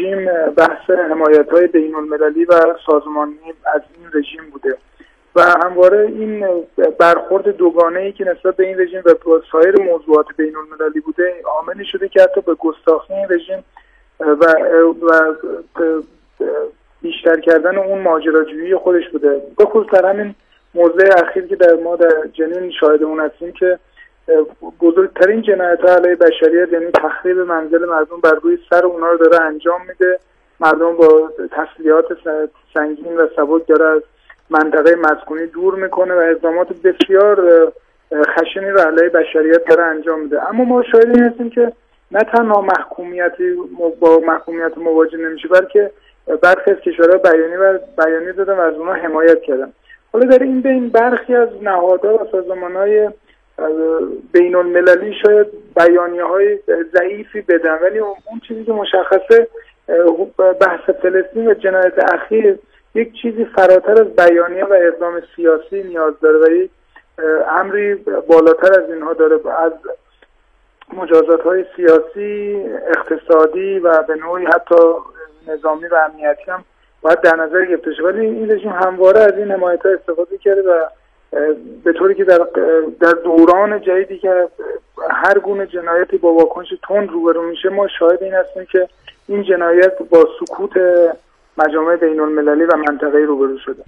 رژیم بحث حمایت‌های بین‌المللی و سازمانی از این رژیم بوده و همواره این برخورد دوگانه‌ای که نسبت به این رژیم و سایر موضوعات بین‌المللی بوده عاملی شده که حتی به گستاخی این رژیم و بیشتر کردن اون ماجراجویی خودش بوده. به خصوص در همین موضوع اخیر که ما در جنین شاهد اون هستیم که بزرگترین جنایت‌ها علیه بشریت، یعنی تخریب منزل مردم بر روی سر اونها رو داره انجام میده. مردم با تسلیحات سنگین و سبک داره از منطقه مسکونی دور میکنه و اقدامات بسیار خشنی رو علیه بشریت داره انجام میده. اما ما شاهد این هستیم که نه تنها با محکومیت مواجه نمیشه، بلکه برخی از کشورها بیانیه دادن و از اونها حمایت کردن. حالا در این بین برخی از نهادها و سازمان‌های بین المللی شاید بیانیه‌های ضعیفی بدن، ولی اون چیزی که مشخصه بحث فلسطین و جنایت اخیر یک چیزی فراتر از بیانیه و اقدام سیاسی نیاز داره و یک امری بالاتر از اینها داره، از مجازات‌های سیاسی، اقتصادی و به نوعی حتی نظامی و امنیتی هم باید در نظر گرفته شه. ولی این رژیم همواره از این حمایت‌ها استفاده کرده و به طوری که در دوران جدیدی که هر گونه جنایتی با واکنش تند روبرو میشه، ما شاهد این هستیم که این جنایت با سکوت مجامع بین‌المللی و منطقه‌ای روبرو شده.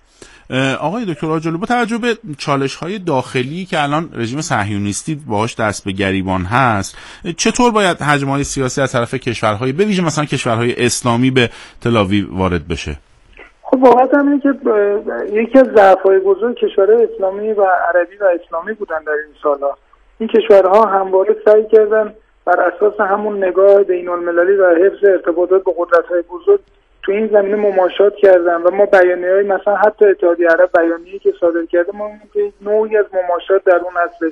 آقای دکتر آجلو، با توجه به چالش‌های داخلی که الان رژیم صهیونیستی باهاش دست به گریبان هست، چطور باید هجمه‌های سیاسی از طرف کشورهای به ویژه مثلا کشورهای اسلامی به تل‌آویو وارد بشه؟ خب واقعا اینه که یکی از ضعف‌های بزرگ کشورهای اسلامی و عربی و اسلامی بودن در این سال‌ها. این کشورها همواره سعی کردن بر اساس همون نگاه بین‌المللی و حفظ ارتباطات با قدرت‌های بزرگ تو این زمینه مماشات کردن و ما بیانیه‌های مثلا حتی اتحادیه عرب بیانیه‌ای که صادر کرده ما می‌بینیم که نوعی از مماشات در اون هستش.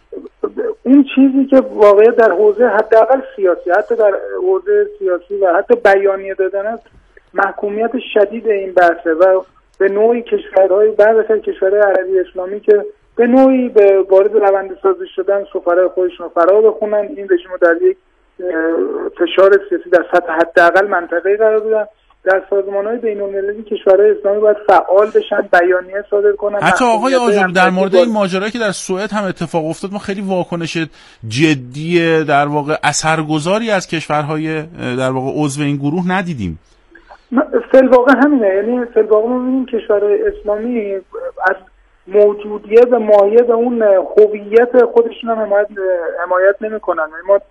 اون چیزی که واقعا در حوزه حداقل سیاسی، حتی در حوزه سیاسی و حتی بیانیه دادن است، محکومیت شدید این بحثه و به نوعی کشورهای بعضی از کشورهای عربی اسلامی که به نوعی به وارد روند سازی شدن سفرای خودشون رو فرا بخونن، این رژیم رو در یک فشار سیاسی در سطح حداقل منطقه‌ای قرار بدن. در سازمان‌های بین‌المللی کشورهای اسلامی باید فعال بشن، بیانیه صادر کنن. حتی آقای آجلو در مورد این ماجرایی که در سوئد هم اتفاق افتاد، ما خیلی واکنش جدی در واقع اثرگذاری از کشورهای در واقع عضو این گروه ندیدیم. فی‌الواقع همینه، یعنی فی‌الواقع ما می‌بینیم کشورهای اسلامی از موجودیت و ماهیت اون هویت خودشون هم حمایت نمی‌کنن. ما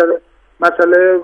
مسئله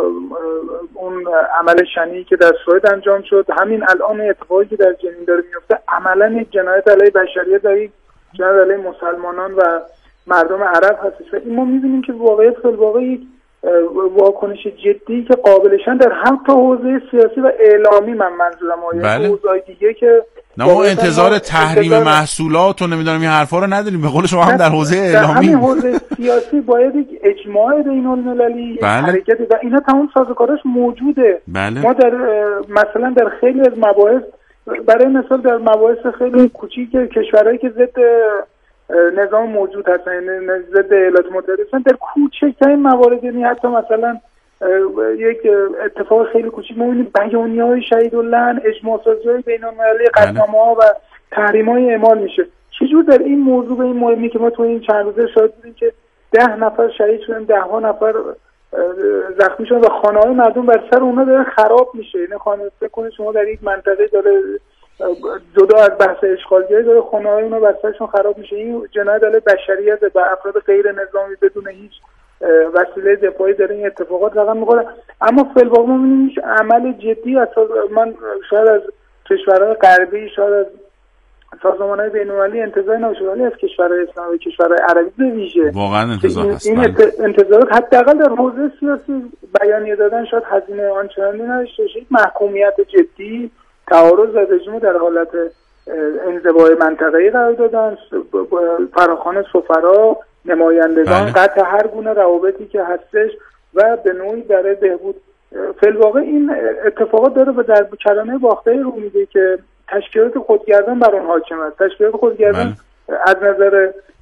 اون عمل شنیعی که در سوئد انجام شد، همین الان اتفاقی که در جنین داره میفته عملاً یک جنایت علیه بشریت، یک جنایت علیه مسلمانان و مردم عرب هستش و این ما می‌بینیم که واقعا یک واکنش جدی که قابلشن در هم تا حوزه سیاسی و اعلامی منظورم حوزه‌های دیگه که ما انتظار تحریم محصولات و نمیدونم این حرفا رو نداریم. به قول شما هم در حوزه اعلامی، همین حوزه سیاسی باید یک اجماع بین‌المللی حرکت و اینا تمام سازوکاراش موجوده. ما مثلا در خیلی از مباحث، برای مثال در مباحث خیلی کوچیک کشورهایی که ضد نظام موجود هستن، ضد ایالات متحده هستن، در کوچکترین موارد، یعنی حتی مثلا یک اتفاق خیلی کوچیک ما می‌بینیم بیانیه‌های شهیداللعن، اجماع سازی‌های بین‌المللی، قطعنامه‌ها و تحریم‌های اعمال میشه. چجور در این موضوع به این مهمی که ما تو این چند روزه شاهد بودیم که 10 نفر شهید شدن، 10 نفر زخمی شدن و خانه‌های مردم بر سر اونها داره خراب میشه. یعنی فکر کنید شما در یک منطقه داره جدا از بحث اشغالگری داره خانه‌های اونها بر سرشون خراب میشه. این جنایت علیه بشریت و افراد غیر نظامی بدون هیچ وسیله دفاعی داره این اتفاقات رقم می‌خوره. اما فی‌الواقع ما می‌بینیم هیچ عمل جدی من شاید از کشورهای غربی، شاید از سازمان‌های بین‌المللی انتظار نمیشه، ولی از کشورهای اسلامی و کشورهای عربی به ویژه واقعا انتظار هست. این انتظارات حداقل در حوزه سیاسی بیانیه دادن شاید هزینه آنچنانی نداشته باشه. محکومیت جدی، تعارض و رژیم در حالت انزوای منطقه‌ای قرار دادن، فراخوان سفرا، نمایندگان، قطع هر گونه روابطی که هستش و به نوعی برای بهبود. فی‌الواقع این اتفاقات داره و در کلمه باخته‌ای رو میده که تشکیلات خودگردان بر اون حاکم است. تشکیلات خودگردان از نظر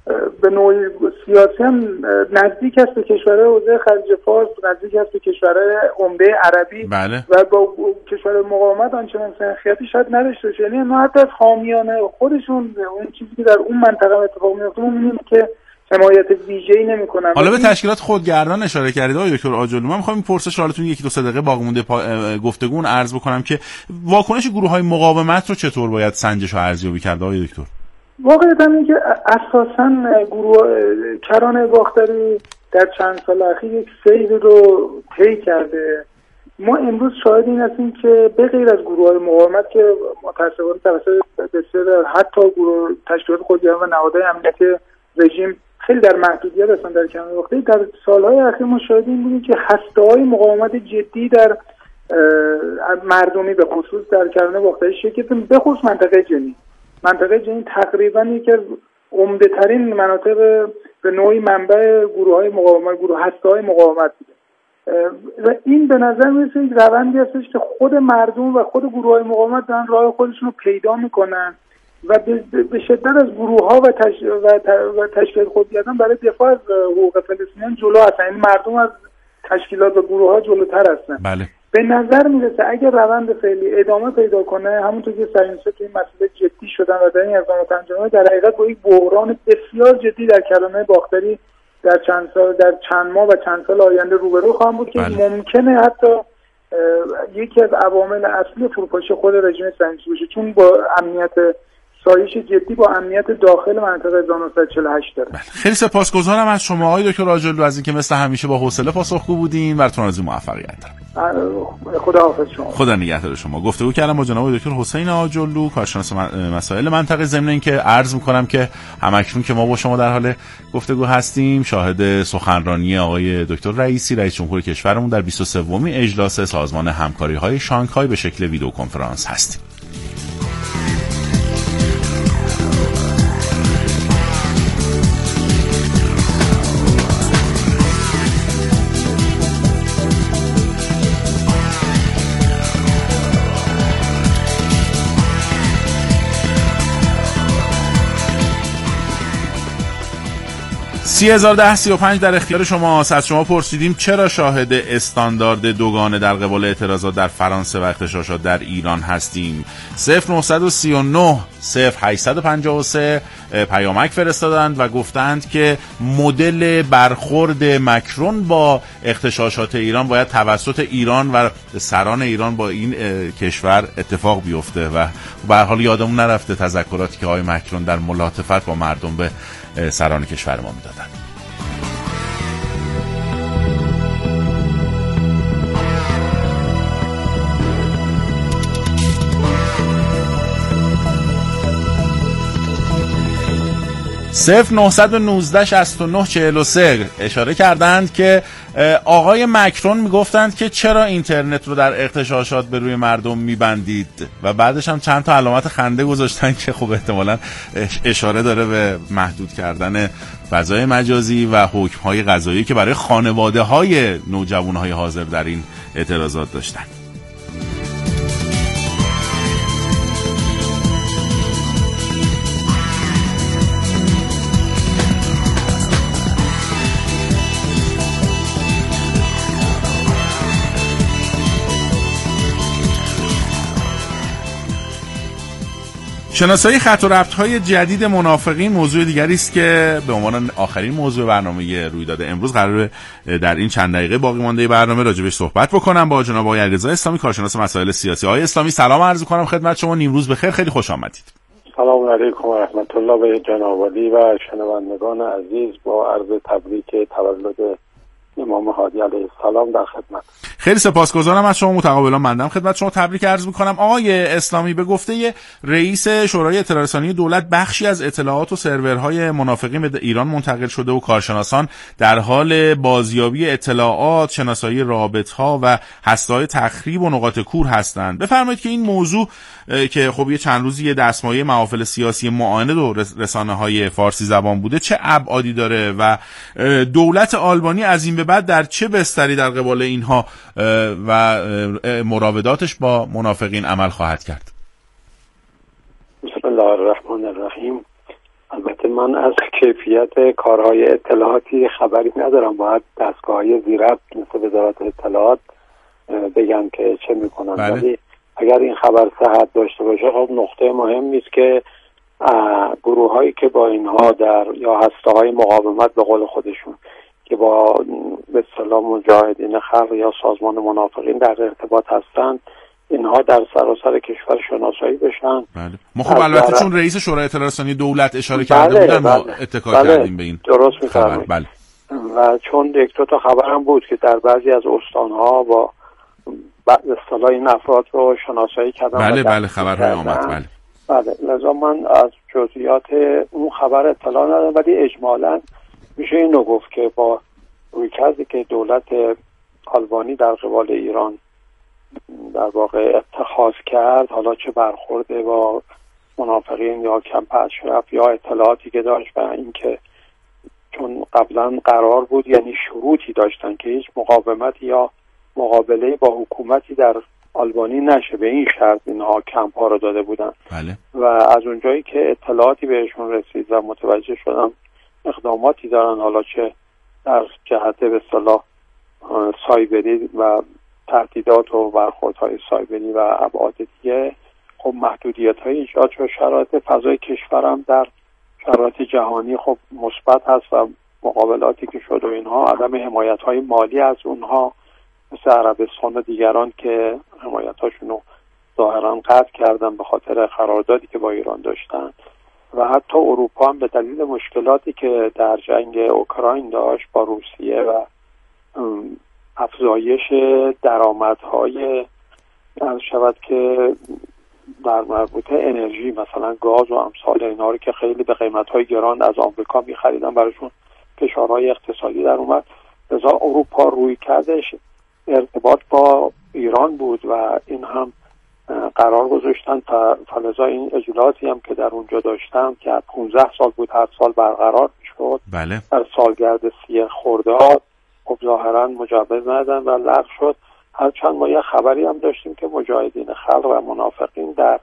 به نوعی سیاسی هم نزدیک است به کشورهای حوزه خلیج فارس، نزدیک است به کشورهای عمده عربی. بله. و با کشورهای مقاومت آنچنان سنخیتی شاید نداشته باشه. یعنی ما حتی از حامیان خودشون اون چیزی که در اون منطقه اتفاق میفته می‌بینیم که حمایت ویژه‌ای نمی‌کنن. حالا به تشکیلات خودگردان اشاره کردید آقای دکتر آجرلو. من می‌خوام این پرسش حالتون 1-2 دقیقه باقی مونده گفتگو عرض بکنم که واکنش گروه‌های مقاومت رو چطور باید سنجش و ارزیابی کرد آقای دکتر؟ واقعیت اینه که اساساً کرانه باختری در چند سال اخیر یک سیر رو طی کرده. ما امروز شاهد این هستیم که به غیر از گروه‌های مقاومت که متأسفانه توسط بسیار حتی گروه تشکیلات خودگردان و نهادهای امنیتی رژیم خیلی در محدودیت هستن در کرانه باختری، در سالهای اخیر ما شاهد این بودیم که هسته‌های مقاومت جدی در مردمی به خصوص در کرانه باختری شکل گرفت، به خصوص منطقه جنین تقریبا یکی از عمده ترین مناطق به نوعی منبع گروه‌های مقاومت، هسته‌های مقاومت بوده. و این به نظر میرسه یک روندی هستش که خود مردم و خود گروه‌های مقاومت دارن راه خودشون رو پیدا میکنن و به شدت از گروه‌ها و تشکیلات خودگردان برای دفاع از حقوق فلسطینیان جلو هستن. این مردم از تشکیلات و گروه‌ها جلوتر هستن. بله. به نظر میرسه اگر روند فعلی ادامه پیدا کنه، همونطور که صهیونیست‌ها توی این مسئله جدی شدن و در این اقدامات انجام دادن، در حقیقت با یک بحران بسیار جدی در کرانه باختری در چند ماه و چند سال آینده روبرو خواهم بود که ممکنه حتی یکی از عوامل اصلی فروپاشی خود رژیم صهیونیستی باشه، چون با امنیت سایش جدی با امنیت داخل منطقه 1948 داره. خیلی سپاسگزارم از شما آقای دکتر آجرلو، از اینکه مثل همیشه با حوصله پاسخگو بودین. براتون آرزوی موفقیت دارم. خداحافظ شما. خدا نگهدار شما. گفتگو کردم با جناب دکتر حسین آجرلو، کارشناس مسائل منطقه. ضمن اینکه عرض می‌کنم که همکنون که ما با شما در حال گفتگو هستیم، شاهد سخنرانی آقای دکتر رئیسی، رئیس جمهور کشورمون، در 23مین اجلاس سازمان همکاری‌های شانگهای به شکل ویدیو کنفرانس هستیم. $30,010.35 در اختیار شماست. از شما پرسیدیم چرا شاهد استاندارد دوگانه در قبال اعتراضات در فرانسه و اغتشاشات در ایران هستیم. 0939 0853 پیامک فرستادند و گفتند که مدل برخورد مکرون با اغتشاشات ایران باید توسط ایران و سران ایران با این کشور اتفاق بیفته و به هر حال یادمون نرفته تذکراتی که آقای مکرون در ملاطفت با مردم به سران کشور ما میدادن. صفر 919 69 43 اشاره کردند که آقای مکرون میگفتند که چرا اینترنت رو در اغتشاشات به روی مردم میبندید و بعدش هم چند تا علامت خنده گذاشتن که خب احتمالاً اشاره داره به محدود کردن فضای مجازی و حکم‌های قضایی که برای خانواده‌های نوجوان‌های حاضر در این اعتراضات داشتن. شناسایی خط و ربط‌های جدید منافقین موضوع دیگری است که به عنوان آخرین موضوع برنامه رویداد امروز قراره در این چند دقیقه باقی مانده برنامه راجبش صحبت بکنم با جناب آقای علیرضا اسلامی، کارشناس مسائل سیاسی. آقای اسلامی سلام عرض می‌کنم خدمت شما. نیمروز بخیر، خیلی خوش آمدید. سلام علیکم و رحمت الله به جناب عالی و شنوندگان عزیز، با عرض تبریک تولد امام هادی علیه السلام در خدمت. خیلی سپاسگزارم از شما، متقابلا مندم خدمت شما تبریک عرض می‌کنم. آقای اسلامی، به گفته رئیس شورای اطلاع رسانی دولت بخشی از اطلاعات و سرورهای منافقین به ایران منتقل شده و کارشناسان در حال بازیابی اطلاعات، شناسایی رابط‌ها و هسته‌های تخریب و نقاط کور هستند. بفرمایید که این موضوع که خب یه چند روزی یه دستمایه محافل سیاسی معاند و رسانه‌های فارسی زبان بوده چه ابعادی داره و دولت آلبانی از این به بعد در چه بستری در قبال اینها و مراوداتش با منافقین عمل خواهد کرد؟ بسم الله الرحمن الرحیم. البته من از کیفیت کارهای اطلاعاتی خبری ندارم. باید دستگاه‌های زیربط مثل وزارت اطلاعات بگن که چه میکنن. ولی اگر این خبر صحت داشته باشه خب نقطه مهمی است که گروه‌هایی که با اینها یا هسته‌های مقاومت به قول خودشون که با به اصطلاح مجاهدین خلق یا سازمان منافقین در ارتباط هستند، اینها در سراسر کشور شناسایی بشن. بله. ما خب البته چون رئیس شورای اطلاعات رسانی دولت اشاره کرده بودن ما اتکا کردیم به این. درست می‌فرمایید. بله. و چون یک دو تا خبرم بود که در بعضی از استان‌ها با به اصطلاح این افراد رو شناسایی کردن. بله خبرهای آمد. بله. لذا من از جزئیات اون خبر اطلاع ندارم، ولی اجمالاً میشه اینو گفت که با رویکردی که دولت آلبانی در قبال ایران در واقع اتخاذ کرد، حالا چه برخورده با منافقین یا کمپ اشرف یا اطلاعاتی که داشت و اینکه چون قبلا قرار بود یعنی شروطی داشتن که هیچ مقاومتی یا مقابله با حکومتی در آلبانی نشه، به این شرط اینها کمپ ها رو داده بودن. بله. و از اونجایی که اطلاعاتی بهشون رسید و متوجه شدن اقداماتی دارن، حالا چه در جهت به اصطلاح سایبری و تهدیدات و برخوردهای سایبری و ابعاد دیگه، خب محدودیت‌های ایجاد شد. شرایط فضای کشورم در شرایط جهانی خب مثبت هست و مقابلاتی که شد و اینها عدم حمایت‌های مالی از اونها مثل عربستان و دیگران که حمایت‌هاشون رو ظاهراً قطع کردن به خاطر قراردادی که با ایران داشتن، و حتی اروپا هم به دلیل مشکلاتی که در جنگ اوکراین داشت با روسیه و افزایش درآمدهای شود که در مربوطه انرژی مثلا گاز و امثال اینا رو که خیلی به قیمت‌های گران از آمریکا می‌خریدن، براشون فشارهای اقتصادی در اومد. لذا اروپا روی کردش ارتباط با ایران بود و این هم قرار گذاشتن. فلذا این اجلاسی هم که در اونجا داشتم که 15 سال بود هر سال برقرار می‌شد. بله. در سالگرد 30 خرداد خب ظاهرا مجوز ندادن و لغو شد. هرچند ما یه خبری هم داشتیم که مجاهدین خلق و منافقین در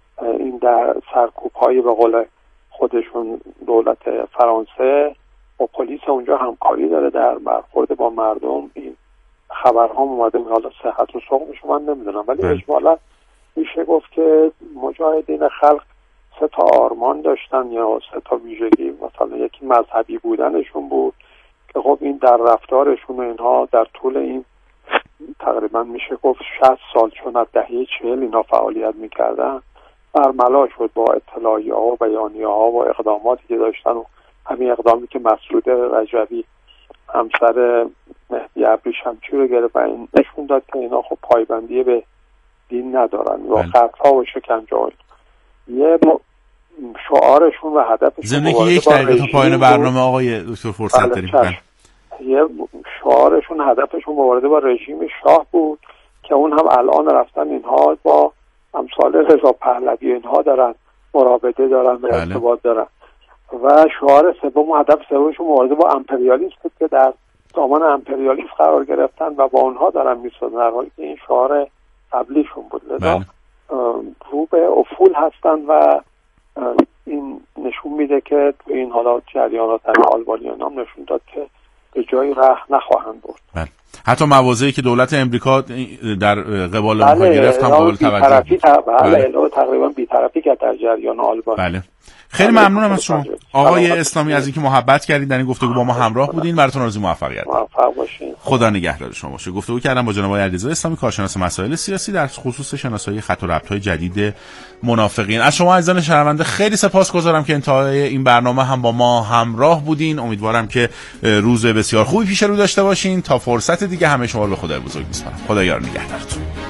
سرکوب‌های به قول خودشون دولت فرانسه و پلیس اونجا همکاری داره در برخورد با مردم. این خبرها اومده، حالا صحت و سقمش من نمیدونم، ولی اجمالا میشه گفت که مجاهدین خلق 3 تا آرمان داشتن یا 3 تا ویژگی. مثلا یکی مذهبی بودنشون بود که خب این در رفتارشون و اینها در طول این تقریبا میشه گفت 60 سال چون از دهه 40 اینا فعالیت میکردن برملا شد با اطلاعیه ها و بیانیه ها و اقداماتی که داشتن و همین اقدامی که مسعود رجبی همسر مهدی ابریشمچی رو گرفت و این نشون داد که اینا خب پایبندی به دین ندارن و قطعا و شکنجه. یه شعارشون و هدفشون زمینه که یک دقیقه تا پایان برنامه آقای دکتر فرصت داریم. یه شعارشون هدفشون مبارزه با رژیم شاه بود که اون هم الان رفتن اینها با امثال رضا پهلوی اینها دارن مرابطه دارن و ارتباط دارن. و شعار سوم و هدف سومشون مبارزه با امپریالیسم بود که در دامان امپریالیسم قرار گرفتن و با اونها دارن میسازن، در حالی که این شعار قبلیشون بود. لذا رو به افول هستن و این نشون میده که تو این حالات جریانات آلبانیان هم نشون داد که به جایی ره نخواهند برد. بله. حتی مواضعی که دولت امریکا در قبال اونها گرفت هم قابل توجه بود. بله تقریبا بی‌طرفی که در جریان آلبانی. بله. خیلی ممنونم از شما آقای اسلامی از اینکه محبت کردید در این گفتگو با ما همراه بودین. براتون آرزوی موفقیت. موفق باشین. خدا نگهدار شما باشه. گفتگو کردم با جناب علیرضا اسلامی کارشناس مسائل سیاسی در خصوص شناسایی خط و ربط‌های جدید منافقین. از شما عزیزان شنونده خیلی سپاسگزارم که انتهای این برنامه هم با ما همراه بودین. امیدوارم که روز بسیار خوبی پیش رو داشته باشین. تا فرصت دیگه همه شما رو به خدای بزرگ می‌سپارم. خدا یار نگهدارتون.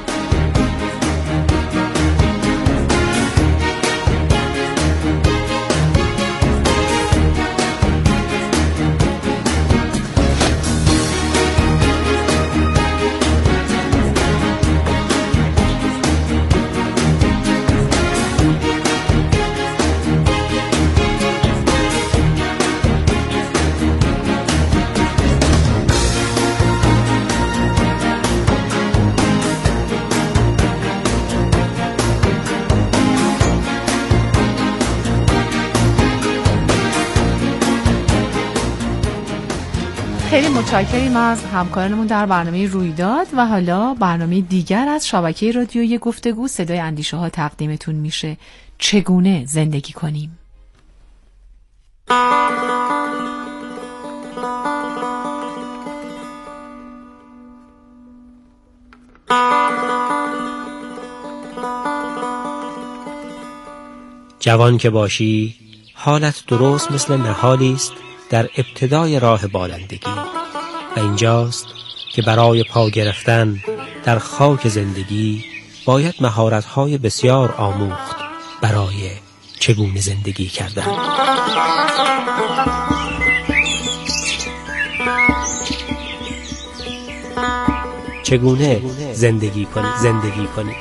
خیلی متشکریم از همکارانمون در برنامه رویداد و حالا برنامه دیگر از شبکه رادیویی گفتگو صدای اندیشه ها تقدیمتون میشه. چگونه زندگی کنیم؟ جوان که باشی حالت درست مثل نهالی است در ابتدای راه بالندگی و اینجاست که برای پا گرفتن در خاک زندگی باید مهارت‌های بسیار آموخت برای چگونه زندگی کردن. چگونه زندگی کنی.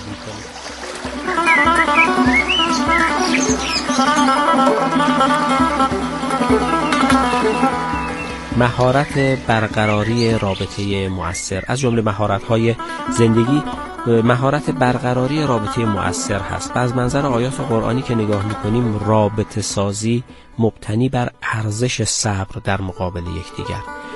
مهارت برقراری رابطه مؤثر از جمله مهارت‌های زندگی مهارت برقراری رابطه مؤثر هست و از منظر آیات قرآنی که نگاه می‌کنیم رابطه سازی مبتنی بر ارزش صبر در مقابل یکدیگر.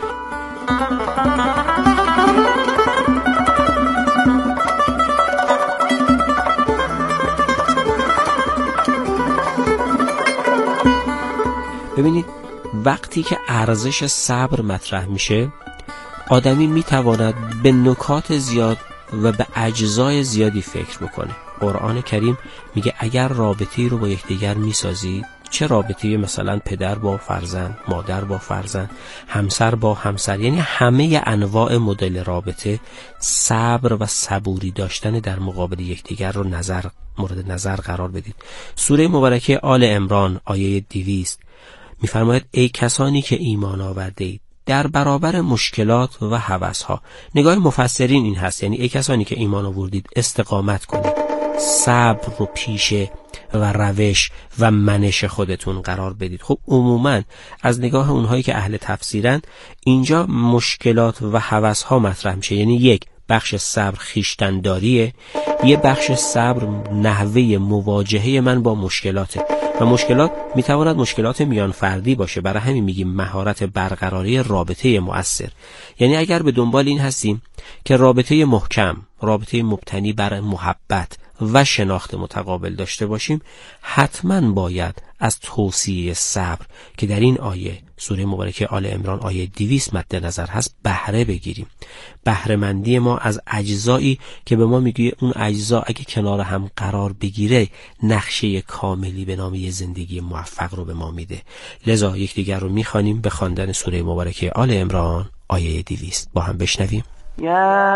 ببینید وقتی که ارزش صبر مطرح میشه آدمی میتواند به نکات زیاد و به اجزای زیادی فکر بکنه. قرآن کریم میگه اگر رابطه‌ای رو با یکدیگر میسازید، چه رابطه‌ای مثلا پدر با فرزند، مادر با فرزند، همسر با همسر، یعنی همه انواع مدل رابطه، صبر و صبوری داشتن در مقابل یکدیگر رو مورد نظر قرار بدید. سوره مبارکه آل عمران آیه 200 می‌فرماید ای کسانی که ایمان آورده اید در برابر مشکلات و هوس‌ها. نگاه مفسرین این هست، یعنی ای کسانی که ایمان آوردید استقامت کنید، صبر رو پیشه و روش و منش خودتون قرار بدید. خب عموماً از نگاه اونهایی که اهل تفسیرن اینجا مشکلات و هوس‌ها مطرح میشه، یعنی یک بخش صبر خویشتن‌داریه، یه بخش صبر نحوه مواجهه من با مشکلاته و مشکلات میتواند مشکلات میان فردی باشه. برای همین میگیم مهارت برقراری رابطه مؤثر، یعنی اگر به دنبال این هستیم که رابطه محکم، رابطه مبتنی بر محبت و شناخت متقابل داشته باشیم، حتما باید از توصیه صبر که در این آیه سوره مبارکه آل عمران آیه 200 مد نظر هست بهره بگیریم. بهره مندی ما از اجزایی که به ما میگه اون اجزا اگه کنار هم قرار بگیره نقشه کاملی به نام یه زندگی موفق رو به ما میده. لذا یکدیگر رو میخوانیم به خواندن سوره مبارکه آل عمران آیه 200 با هم بشنویم. يا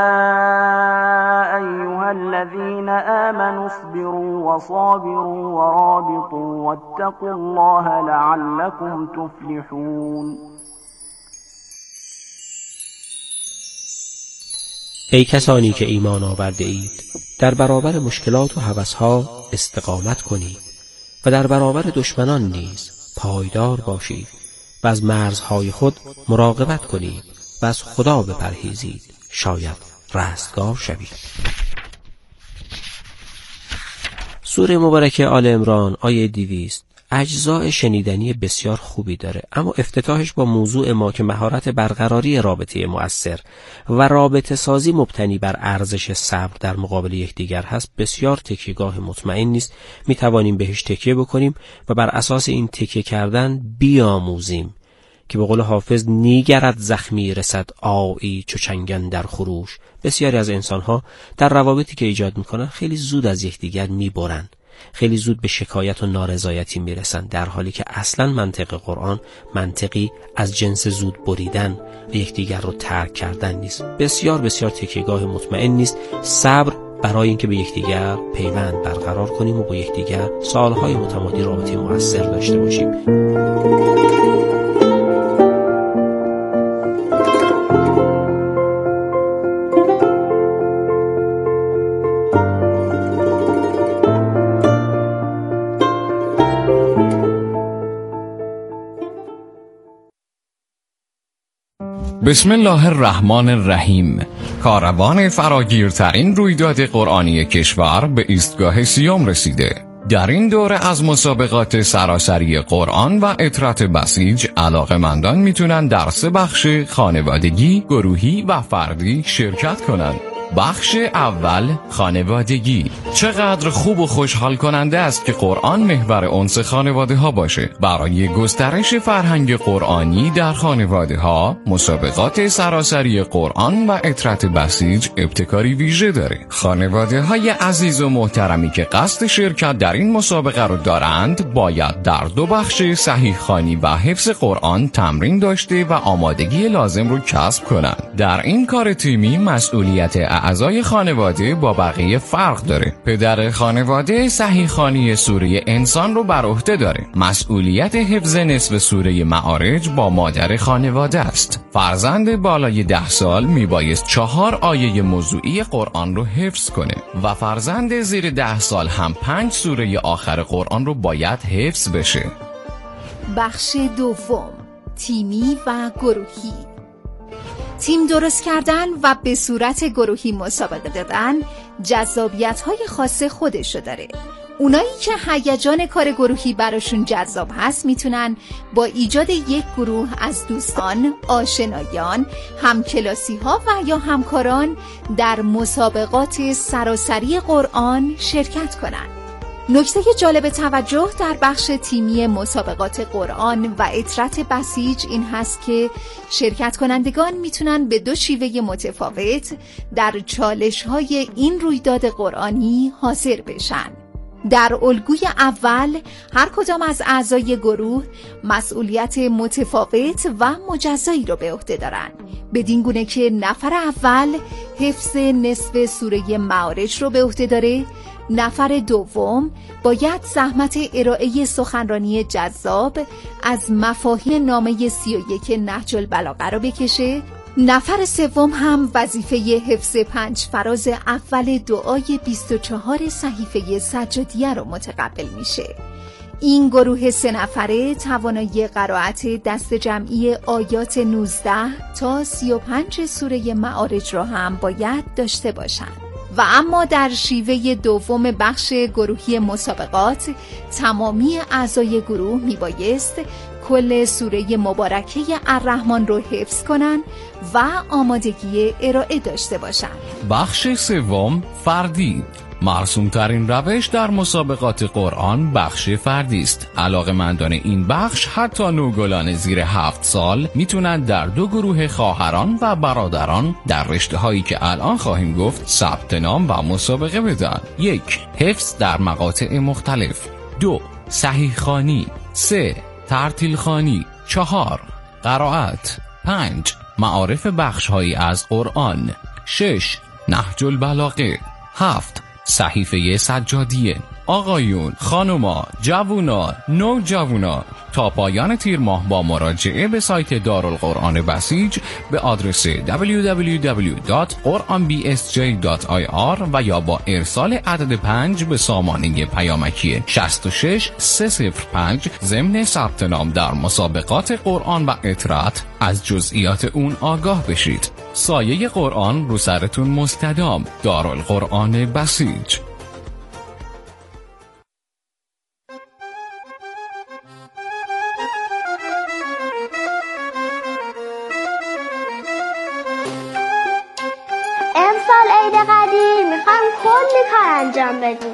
أيها الذين آمنوا اصبروا وصابروا ورابطوا واتقوا الله لعلكم تفلحون. ای کسانی که ایمان آورده اید در برابر مشکلات و هوس‌ها استقامت کنید و در برابر دشمنان نیز پایدار باشید و از مرزهای خود مراقبت کنید و از خدا بپرهیزید، شاید رستگار شوید. سوره مبارکه آل عمران آیه 200 اجزای شنیدنی بسیار خوبی داره، اما افتتاحش با موضوع ما که مهارت برقراری رابطه مؤثر و رابطه سازی مبتنی بر ارزش صبر در مقابل یکدیگر هست بسیار تکیه‌گاه مطمئن نیست. می توانیم بهش تکیه بکنیم و بر اساس این تکیه کردن بیاموزیم که به قول حافظ نیگرد زخمی رسد آیی چو چنگن در خروش. بسیاری از انسان‌ها در روابطی که ایجاد می‌کنن خیلی زود از یکدیگر می‌برن، خیلی زود به شکایت و نارضایتی میرسن، در حالی که اصلا منطق قرآن منطقی از جنس زود بریدن و یکدیگر رو ترک کردن نیست. بسیار بسیار تکیه‌گاه مطمئن نیست صبر برای اینکه به یکدیگر پیوند برقرار کنیم و با یکدیگر سالهای متمادی رابطه مؤثر داشته باشیم. بسم الله الرحمن الرحیم. کاروان فراگیرترین رویداد قرآنی کشور به ایستگاه سیوم رسیده. در این دوره از مسابقات سراسری قرآن و اطرت بسیج علاقه‌مندان میتونن در 3 بخش خانوادگی، گروهی و فردی شرکت کنند. بخش اول، خانوادگی. چقدر خوب و خوشحال کننده است که قرآن محور انس خانواده ها باشه. برای گسترش فرهنگ قرآنی در خانواده ها، مسابقات سراسری قرآن و اطرت بسیج ابتکاری ویژه داره. خانواده های عزیز و محترمی که قصد شرکت در این مسابقه رو دارند، باید در 2 بخش صحیح خوانی و حفظ قرآن تمرین داشته و آمادگی لازم رو کسب کنند. در این کار تیمی مسئولیت اعضای خانواده با بقیه فرق داره. پدر خانواده صحیح خوانی سوره انسان رو بر عهده داره. مسئولیت حفظ نصف سوره معارج با مادر خانواده است. فرزند بالای 10 سال میبایست 4 آیه موضوعی قرآن رو حفظ کنه و فرزند زیر 10 سال هم 5 سوره آخر قرآن رو باید حفظ بشه. بخش دوم، تیمی و گروهی. تیم درست کردن و به صورت گروهی مسابقه دادن جذابیت‌های خاص خودشو داره. اونایی که هیجان کار گروهی براشون جذاب هست میتونن با ایجاد یک گروه از دوستان، آشنایان، همکلاسی‌ها و یا همکاران در مسابقات سراسری قرآن شرکت کنن. نکته جالب توجه در بخش تیمی مسابقات قرآن و اطرت بسیج این هست که شرکت کنندگان میتونن به 2 شیوه متفاوت در چالش‌های این رویداد قرآنی حاضر بشن. در الگوی اول هر کدام از اعضای گروه مسئولیت متفاوت و مجزایی رو به عهده دارن، بدین گونه که نفر اول حفظ نصف سوره معارج رو به عهده داره، نفر دوم باید زحمت ارائه سخنرانی جذاب از مفاهیم نامه 31 نهج البلاغه رو بکشه، نفر سوم هم وظیفه حفظ 5 فراز اول دعای 24 صحیفه سجادیه رو متقبل میشه. این گروه 3 نفره توانایی قرائت دست جمعی آیات 19 تا 35 سوره معارج رو هم باید داشته باشند. و اما در شیوه دوم بخش گروهی مسابقات تمامی اعضای گروه میبایست کل سوره مبارکه الرحمن رو حفظ کنن و آمادگی ارائه داشته باشن. بخش سوم، فردی. مرسوم‌ترین روش در مسابقات قرآن بخش فردی است. علاقه‌مندان این بخش حتی نوگلان زیر 7 سال میتونن در 2 گروه خواهران و برادران در رشته‌هایی که الان خواهیم گفت ثبت نام و مسابقه بدن. 1. حفظ در مقاطع مختلف. 2. صحیح خوانی. 3. ترتیل خوانی. 4. قرائت. 5. معارف بخش‌هایی از قرآن. 6. نهج البلاغه. 7. صحیفه سجادیه. آقایون، خانوما، جوونا، نوجوانا، تا پایان تیر ماه با مراجعه به سایت دارالقرآن بسیج به آدرس www.quranbsj.ir و یا با ارسال عدد 5 به سامانه پیامکی 66305 ضمن ثبت نام در مسابقات قرآن و اطرت از جزئیات اون آگاه بشید. سایه قرآن رو سرتون مستدام. دارالقرآن بسیج. امسال عید قدیر میخوایم کلی کار انجام بدیم.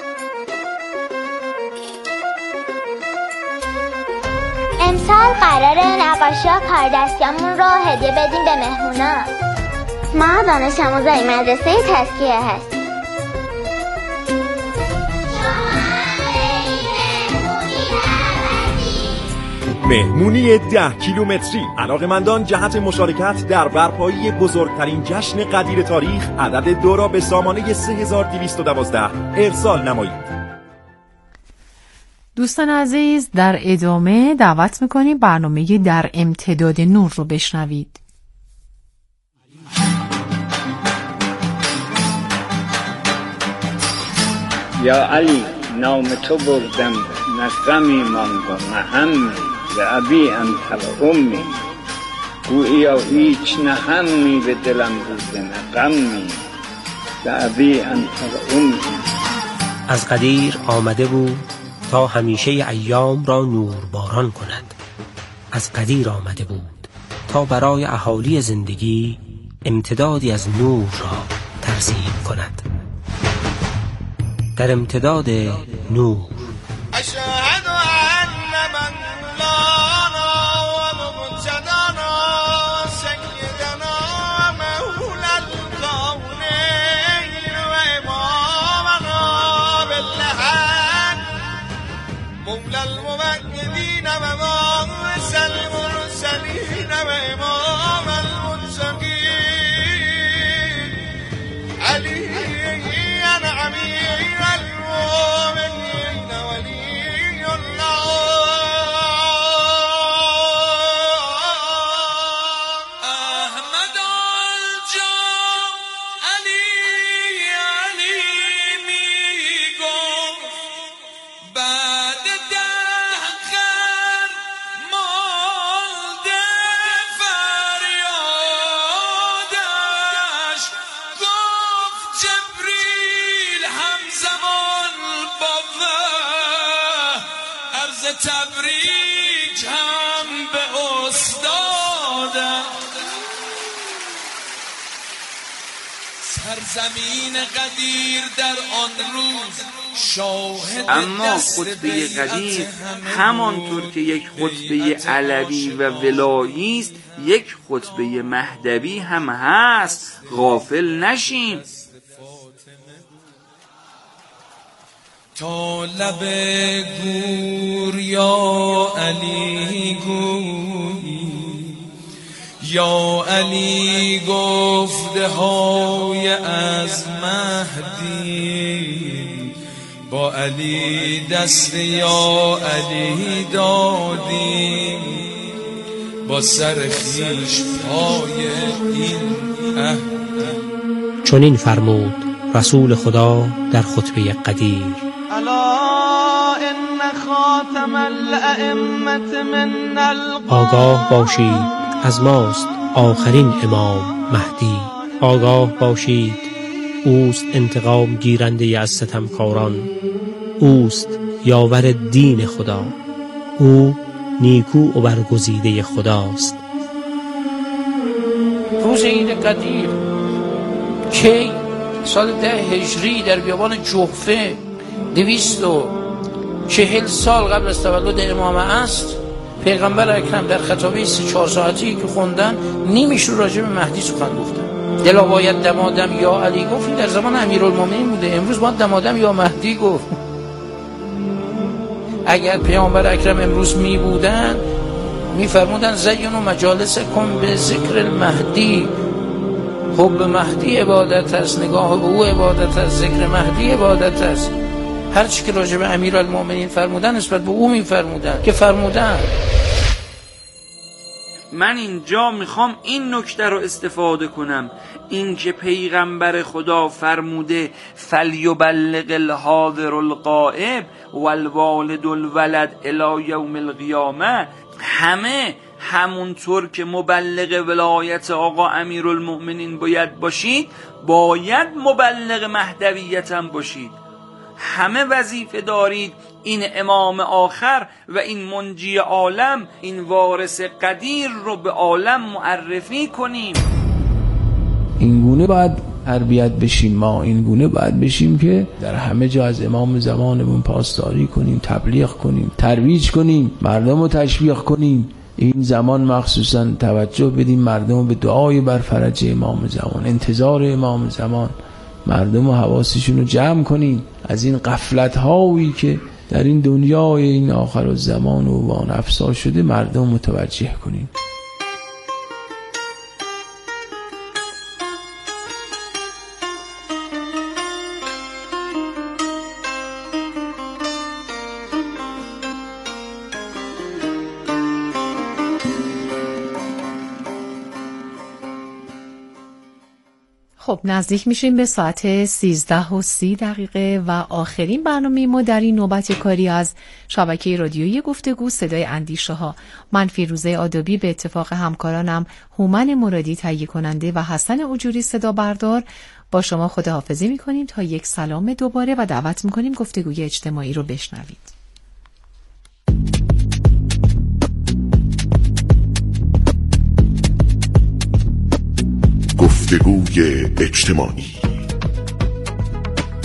امسال قراره نقاشی ها کار دستیامون رو هدیه بدیم به مهمونا. ما دانش آموزای مدرسه تزکیه هستیم. مهمونی 10 کیلومتری. علاقه‌مندان جهت مشارکت در برپایی بزرگترین جشن قدیر تاریخ عدد 2 را به سامانه 3212 ارسال نمایید. دوستان عزیز، در ادامه دعوت میکنیم برنامه در امتداد نور رو بشنوید. یا علی، نام تو بردم، نه غمی ماند و نه همی، ز ابی انت و امی. گوییا هیچ نه همی به دلم بوده نه غمی، ز ابی انت و امی. از قدیر آمده بود تا همیشه ایام را نورباران کند. از قدیر آمده بود تا برای اهالی زندگی امتدادی از نور را ترسیم کند. در امتداد نور اشهد ان مولانا و مجدنا سیدنا مولا الکونین و امامنا بالحق مولا الموحدین و باعث المرسلین و امام المتقین علی امیر المؤمنین ولی الله احمد الجان علی می گفت بعد دهر مالده فریادش گفت جبریل همزمان با عرض تبریک هم به استادم. سرزمین قدیر در آن روز شاهد اما خطبه قدیر همانطور که یک خطبه علوی و ولایی است، یک خطبه مهدوی هم هست. غافل نشین. تا لب گور یا علی گویی، یا علی گفته های از مهدی، با علی دست یا علی دادیم، با سر خیش پای این عهد. چنین فرمود رسول خدا در خطبه قدیر: الا ان خاتم الائمه من آگاه باشید از ماست آخرین امام مهدی. آگاه باشید اوست انتقام گیرنده از ستمکاران، اوست یاور دین خدا، او نیکو و برگزیده خداست. روز عید قدیر کی؟ سال 10 هجری در بیابان جحفه 240 سال قبل از تولد امام است. پیغمبر اکرم در خطابه 3-4 ساعتی که خوندن نیمیش رو راجع به مهدی سخن گفتن. دلا باید دمادم یا علی گفت، این در زمان امیرالمومنین بوده. امروز باید دمادم یا مهدی گفت. اگر پیغمبر اکرم امروز می بودن می فرمودن زینوا مجالسکم به ذکر المهدی. حب مهدی عبادت است، نگاه به او عبادت است، ذکر مهدی عبادت است. هر چی که راجع به امیرالمومنین فرمودن نسبت به او می فرمودن که فرمودن. من اینجا میخوام این نکته رو استفاده کنم، این که پیغمبر خدا فرموده فلیبلغ الحاضر الغائب والوالد الولد الی یوم القیامه. همه همونطور که مبلغ ولایت آقا امیرالمؤمنین باید باشید، باید مبلغ مهدویت هم باشید. همه وظیفه دارید این امام آخر و این منجی عالم، این وارث قدیر رو به عالم معرفی کنیم. اینگونه باید تربیت بشیم، ما اینگونه باید بشیم که در همه جا از امام زمانمون پاسداری کنیم، تبلیغ کنیم، ترویج کنیم، مردم رو تشویق کنیم. این زمان مخصوصا توجه بدیم مردم به دعای بر فرج امام زمان، انتظار امام زمان، مردم و حواسشون رو جمع کنیم. از این غفلت هایی که در این دنیای این آخر الزمان و وان افسا شده مردم متوجه کنیم. خب نزدیک میشیم به ساعت 13:30 و آخرین برنامه ما در این نوبت کاری از شبکه رادیویی گفتگو صدای اندیشه ها. من فیروزه آدابی به اتفاق همکارانم هومن مرادی تهیه کننده و حسن اجوری صدا بردار با شما خداحافظی میکنیم تا یک سلام دوباره و دعوت میکنیم گفتگوی اجتماعی رو بشنوید. گفتگوی اجتماعی.